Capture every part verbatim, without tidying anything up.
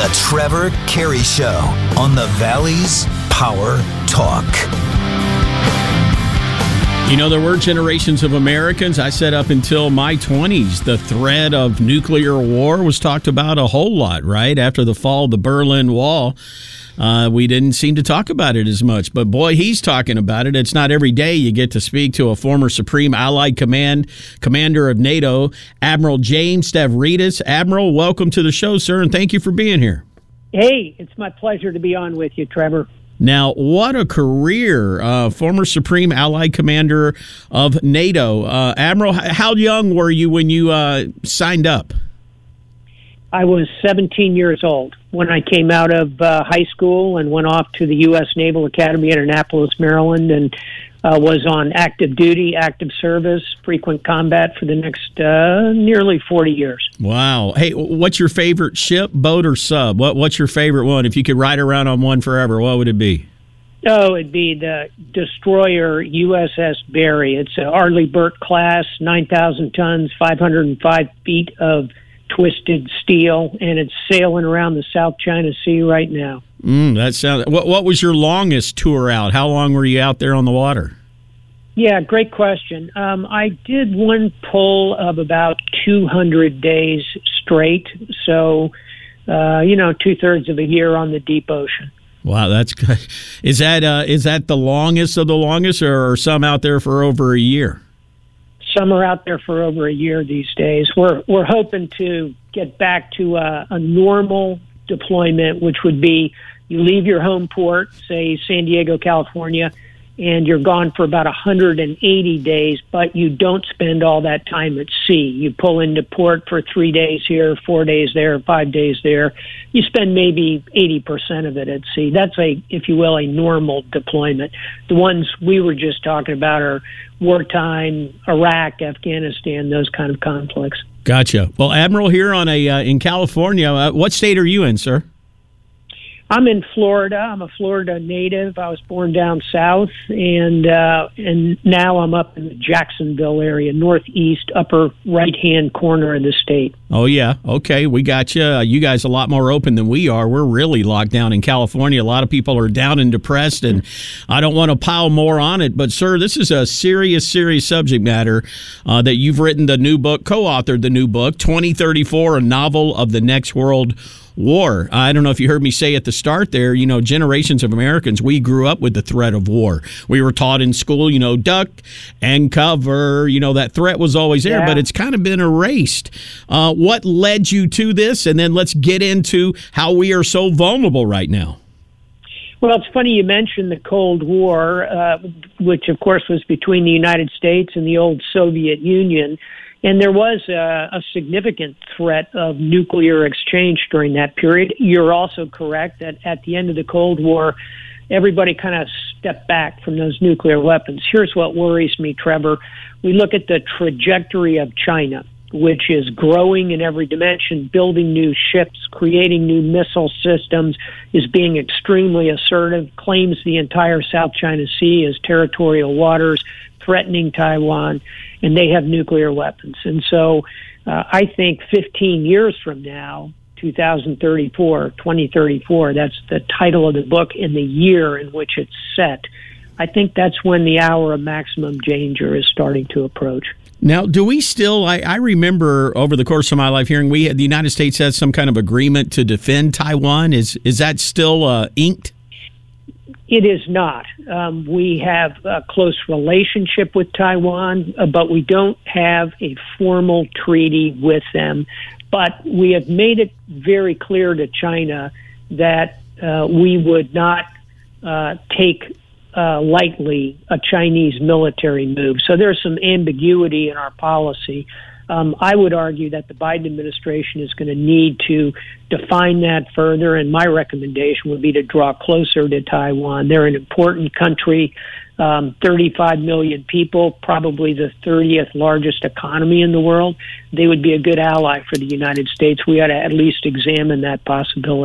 The Trevor Carey Show on the Valley's Power Talk. You know, there were generations of Americans. I said up until my twenties, the threat of nuclear war was talked about a whole lot, right? After the fall of the Berlin Wall, uh, we didn't seem to talk about it as much. But boy, he's talking about it. It's not every day you get to speak to a former Supreme Allied Command Commander of NATO, Admiral James Stavridis. Admiral, welcome to the show, sir, and thank you for being here. Hey, it's my pleasure to be on with you, Trevor. Now, what a career, uh, former Supreme Allied Commander of NATO. Uh, Admiral, how young were you when you uh, signed up? I was seventeen years old when I came out of uh, high school and went off to the U S Naval Academy at Annapolis, Maryland, and uh, was on active duty, active service, frequent combat for the next uh, nearly forty years. Wow. Hey, what's your favorite ship, boat, or sub? What, what's your favorite one? If you could ride around on one forever, what would it be? Oh, it'd be the destroyer U S S Barry. It's a Arleigh Burt class, nine thousand tons, five hundred five feet of twisted steel, and it's sailing around the South China Sea right now. Mm, that sounds. What, what was your longest tour out? How long were you out there on the water? Yeah, great question. Um, I did one pull of about two hundred days straight, so uh, you know, two thirds of a year on the deep ocean. Wow, that's good. Is that uh, is that the longest of the longest, or are some out there for over a year? Some are out there for over a year these days. We're we're hoping to get back to a, a normal deployment, which would be you leave your home port, say San Diego, California, and you're gone for about one hundred eighty days, but you don't spend all that time at sea. You pull into port for three days here, four days there, five days there. You spend maybe eighty percent of it at sea. That's a, if you will, a normal deployment. The ones we were just talking about are wartime, Iraq, Afghanistan, those kind of conflicts. Gotcha. Well, Admiral, here on a uh, in California, uh, what state are you in, sir? I'm in Florida. I'm a Florida native. I was born down south, and uh, and now I'm up in the Jacksonville area, northeast, upper right-hand corner of the state. Oh, yeah. Okay, we got you. Uh, you guys are a lot more open than we are. We're really locked down in California. A lot of people are down and depressed, and I don't want to pile more on it. But, sir, this is a serious, serious subject matter uh, that you've written the new book, co-authored the new book, twenty thirty-four, a novel of the next world war. I don't know if you heard me say at the start there, you know, generations of Americans, we grew up with the threat of war. We were taught in school, you know, duck and cover, you know, that threat was always there, yeah. But it's kind of been erased. Uh, what led you to this? And then let's get into how we are so vulnerable right now. Well, it's funny you mentioned the Cold War, uh, which, of course, was between the United States and the old Soviet Union. And there was a, a significant threat of nuclear exchange during that period. You're also correct that at the end of the Cold War, everybody kind of stepped back from those nuclear weapons. Here's what worries me, Trevor. We look at the trajectory of China, which is growing in every dimension, building new ships, creating new missile systems, is being extremely assertive, claims the entire South China Sea as territorial waters, threatening Taiwan, and they have nuclear weapons. And so uh, I think fifteen years from now, two thousand thirty-four, twenty thirty-four, that's the title of the book and the year in which it's set, I think that's when the hour of maximum danger is starting to approach. Now, do we still, I, I remember over the course of my life hearing we had, the United States has some kind of agreement to defend Taiwan. Is, is that still uh, inked? It is not. Um, we have a close relationship with Taiwan, uh, but we don't have a formal treaty with them. But we have made it very clear to China that uh, we would not uh, take uh, lightly a Chinese military move. So there's some ambiguity in our policy. Um, I would argue that the Biden administration is going to need to define that further, and my recommendation would be to draw closer to Taiwan. They're an important country, um, thirty-five million people, probably the thirtieth largest economy in the world. They would be a good ally for the United States. We ought to at least examine that possibility.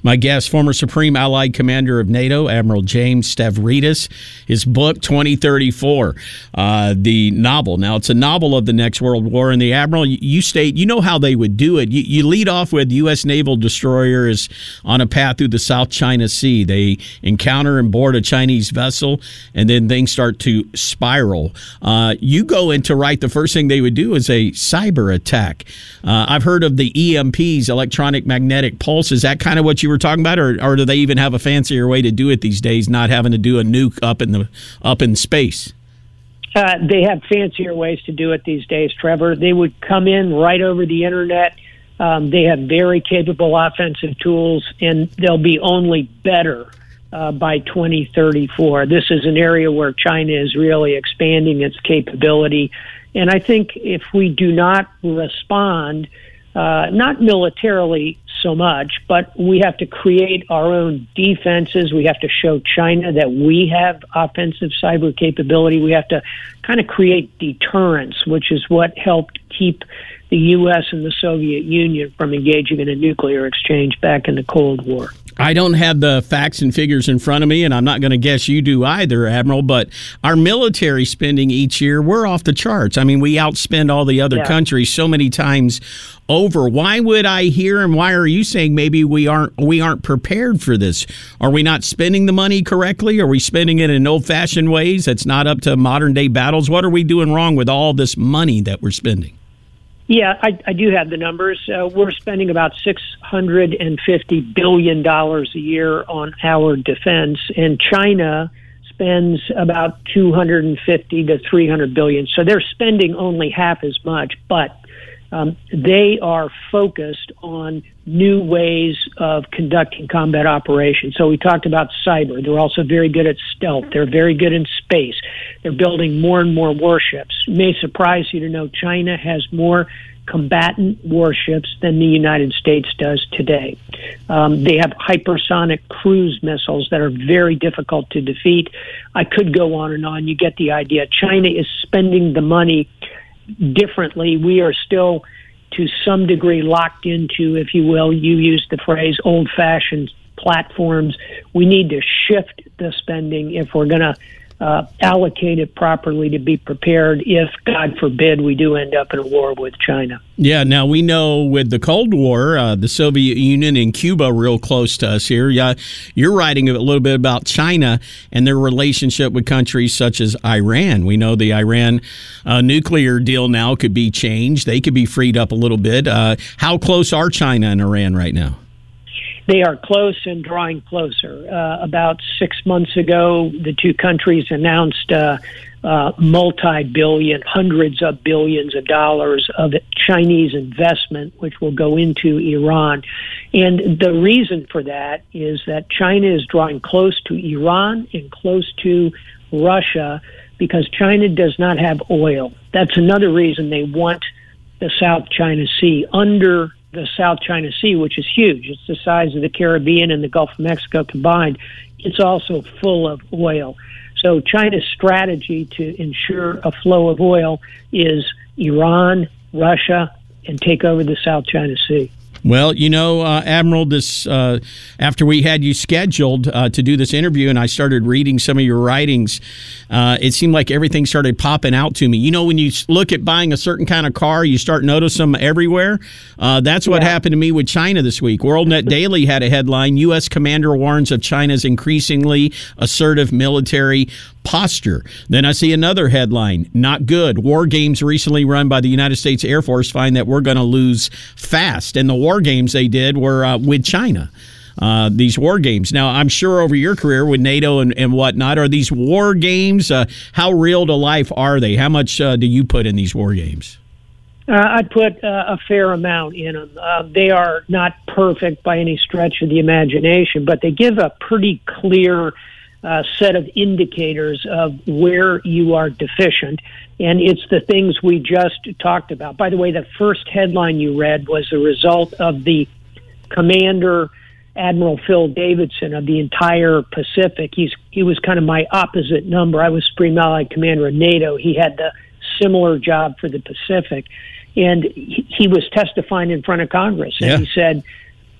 My guest, former Supreme Allied Commander of NATO, Admiral James Stavridis. His book, twenty thirty-four, uh, the novel. Now, it's a novel of the next World War. And the Admiral, you state, you know how they would do it. You, you lead off with U S naval destroyer is on a path through the South China Sea. They encounter and board a Chinese vessel, and then things start to spiral. Uh, you go into right, the first thing they would do is a cyber attack. Uh, I've heard of the E M Ps, electronic magnetic pulse. Is that kind of what you were talking about, or, or do they even have a fancier way to do it these days, not having to do a nuke up in the up in space? Uh, they have fancier ways to do it these days, Trevor. They would come in right over the internet. Um, they have very capable offensive tools, and they'll be only better uh, by twenty thirty-four. This is an area where China is really expanding its capability. And I think if we do not respond, uh, not militarily so much, but we have to create our own defenses. We have to show China that we have offensive cyber capability. We have to kind of create deterrence, which is what helped keep the U S and the Soviet Union from engaging in a nuclear exchange back in the Cold War. I don't have the facts and figures in front of me, and I'm not going to guess you do either, Admiral, but our military spending each year, we're off the charts. I mean, we outspend all the other yeah. countries so many times over. Why would I hear, and why are you saying maybe we aren't we aren't prepared for this? Are we not spending the money correctly? Are we spending it in old-fashioned ways that's not up to modern-day battles? What are we doing wrong with all this money that we're spending? Yeah, I, I do have the numbers. Uh, we're spending about six hundred fifty billion dollars a year on our defense, and China spends about two hundred fifty to three hundred billion dollars. So they're spending only half as much, but um, they are focused on new ways of conducting combat operations. So we talked about cyber. They're also very good at stealth. They're very good in space. They're building more and more warships. It may surprise you to know China has more combatant warships than the United States does today. Um, they have hypersonic cruise missiles that are very difficult to defeat. I could go on and on. You get the idea. China is spending the money differently. We are still, to some degree, locked into, if you will, you used the phrase, old-fashioned platforms. We need to shift the spending if we're going to uh, allocate it properly to be prepared if, God forbid, we do end up in a war with China. Yeah, now we know with the Cold War, uh, the Soviet Union and Cuba real close to us here. Yeah, you're writing a little bit about China and their relationship with countries such as Iran. We know the Iran uh, nuclear deal now could be changed. They could be freed up a little bit. Uh, how close are China and Iran right now? They are close and drawing closer. Uh, about six months ago, the two countries announced uh, uh, multi-billion, hundreds of billions of dollars of Chinese investment, which will go into Iran. And the reason for that is that China is drawing close to Iran and close to Russia because China does not have oil. That's another reason they want the South China Sea under the South China Sea, which is huge. It's the size of the Caribbean and the Gulf of Mexico combined. It's also full of oil. So China's strategy to ensure a flow of oil is Iran, Russia, and take over the South China Sea. Well, you know, uh, Admiral, this uh, after we had you scheduled uh, to do this interview and I started reading some of your writings, uh, it seemed like everything started popping out to me. You know, when you look at buying a certain kind of car, you start noticing them everywhere. Uh, that's what yeah. happened to me with China this week. WorldNet Daily had a headline, U S commander warns of China's increasingly assertive military posture. Then I see another headline, not good. War games recently run by the United States Air Force find that we're going to lose fast. And the war games they did were uh, with China. Uh, these war games. Now, I'm sure over your career with NATO and, and whatnot, are these war games, uh, how real to life are they? How much uh, do you put in these war games? Uh, I put uh, a fair amount in them. Uh, they are not perfect by any stretch of the imagination, but they give a pretty clear uh, set of indicators of where you are deficient. And it's the things we just talked about. By the way, the first headline you read was the result of the commander, Admiral Phil Davidson, of the entire Pacific. He's he was kind of my opposite number. I was Supreme Allied Commander of NATO. He had the similar job for the Pacific. And he, he was testifying in front of Congress. And yeah. he said,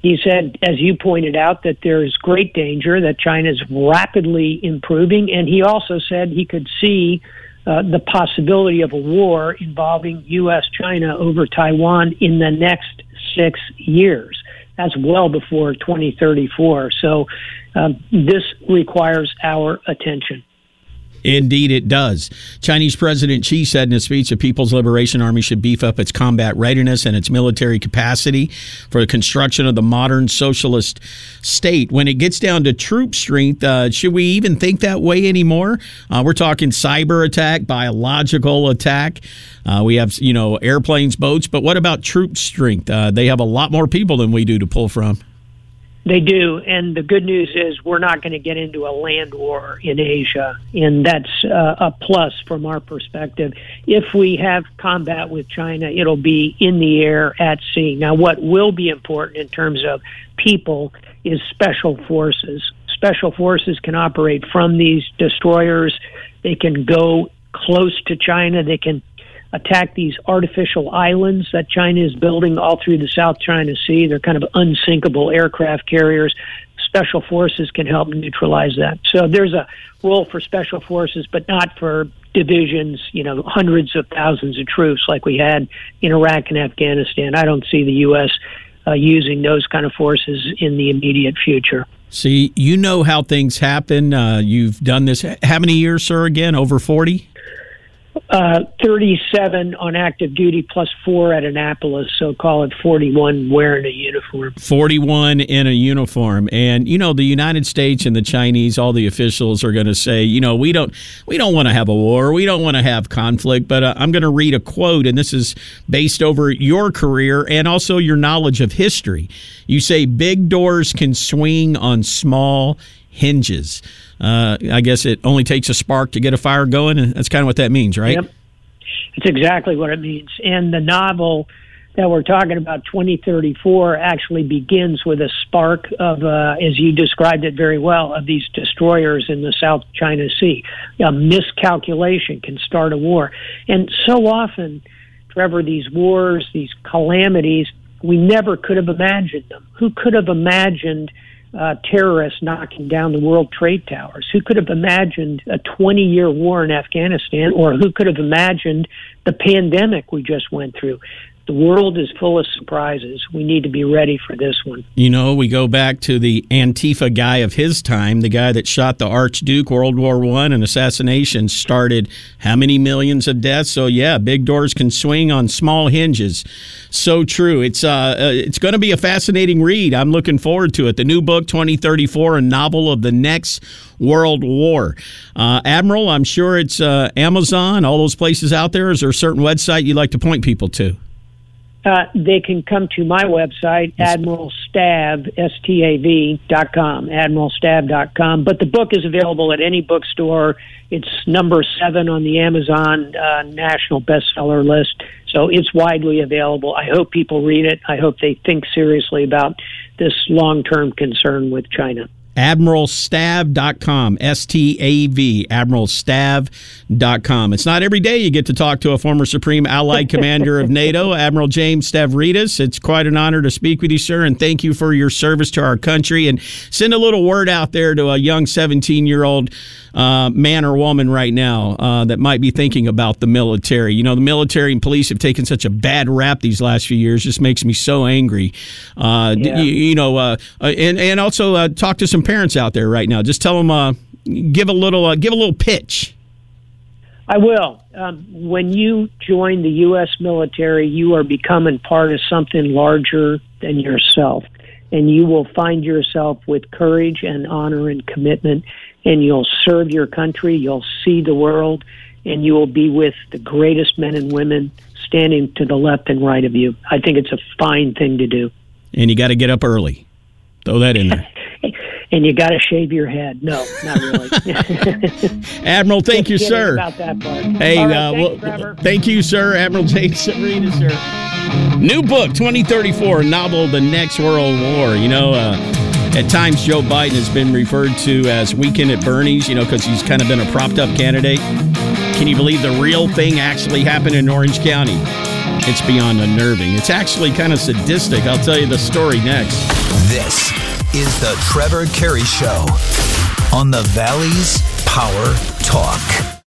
He said, as you pointed out, that there's great danger, that China is rapidly improving, and he also said he could see uh, the possibility of a war involving U S China over Taiwan in the next six years. That's well before twenty thirty-four. So um, this requires our attention. Indeed, it does. Chinese President Xi said in a speech the People's Liberation Army should beef up its combat readiness and its military capacity for the construction of the modern socialist state. When it gets down to troop strength, uh, should we even think that way anymore? Uh, we're talking cyber attack, biological attack. Uh, we have, you know, airplanes, boats, but what about troop strength? Uh, they have a lot more people than we do to pull from. They do, and the good news is we're not going to get into a land war in Asia, and that's uh, a plus from our perspective. If we have combat with China, it'll be in the air, at sea. Now, what will be important in terms of people is special forces. Special forces can operate from these destroyers. They can go close to China. They can attack these artificial islands that China is building all through the South China Sea. They're kind of unsinkable aircraft carriers. Special forces can help neutralize that. So there's a role for special forces, but not for divisions, you know, hundreds of thousands of troops like we had in Iraq and Afghanistan. I don't see the U S uh, using those kind of forces in the immediate future. See, you know how things happen. Uh, you've done this. How many years, sir, again? Over forty? Uh, thirty-seven on active duty plus four at Annapolis, so call it forty-one wearing a uniform. forty-one in a uniform. And, you know, the United States and the Chinese, all the officials are going to say, you know, we don't we don't want to have a war. We don't want to have conflict. But uh, I'm going to read a quote, and this is based over your career and also your knowledge of history. You say, big doors can swing on small hinges. Uh, I guess it only takes a spark to get a fire going, and that's kind of what that means, right? Yep. It's exactly what it means. And the novel that we're talking about, twenty thirty-four, actually begins with a spark of, uh, as you described it very well, of these destroyers in the South China Sea. A miscalculation can start a war. And so often, Trevor, these wars, these calamities, we never could have imagined them. Who could have imagined Uh, terrorists knocking down the World Trade Towers? Who could have imagined a twenty-year war in Afghanistan, or who could have imagined the pandemic we just went through? The world is full of surprises. We need to be ready for this one. You know, we go back to the Antifa guy of his time, the guy that shot the Archduke, World War One, and assassination started how many millions of deaths? So, yeah, big doors can swing on small hinges. So true. It's uh, uh it's going to be a fascinating read. I'm looking forward to it. The new book, twenty thirty-four, a novel of the next World War. Uh, Admiral, I'm sure it's uh, Amazon, all those places out there. Is there a certain website you'd like to point people to? Uh, they can come to my website, Admiral Stav, S T A V, dot com, admiral stav dot com. But the book is available at any bookstore. It's number seven on the Amazon uh, national bestseller list, so it's widely available. I hope people read it. I hope they think seriously about this long-term concern with China. admiral stav dot com, S T A V, admiral stav dot com. It's not every day you get to talk to a former Supreme Allied Commander of NATO, Admiral James Stavridis. It's quite an honor to speak with you, sir, and thank you for your service to our country. And send a little word out there to a young seventeen-year-old uh, man or woman right now uh, that might be thinking about the military. You know, the military and police have taken such a bad rap these last few years. Just makes me so angry. Uh, yeah. you, you know, uh, and, and also uh, talk to some parents out there right now. Just tell them, uh, give a little, uh, give a little pitch. I will. Um, when you join the U S military, you are becoming part of something larger than yourself, and you will find yourself with courage and honor and commitment, and you'll serve your country. You'll see the world, and you will be with the greatest men and women standing to the left and right of you. I think it's a fine thing to do. And you got to get up early. Throw that in there. And you got to shave your head. No, not really. Admiral, thank you, sir. About that part. Hey, right, uh, thanks, well, thank you, sir. Admiral James Stavridis, sir. New book, twenty thirty-four, novel, The Next World War. You know, uh, at times Joe Biden has been referred to as Weekend at Bernie's, you know, because he's kind of been a propped up candidate. Can you believe the real thing actually happened in Orange County? It's beyond unnerving. It's actually kind of sadistic. I'll tell you the story next. This is the Trevor Carey Show on the Valley's Power Talk.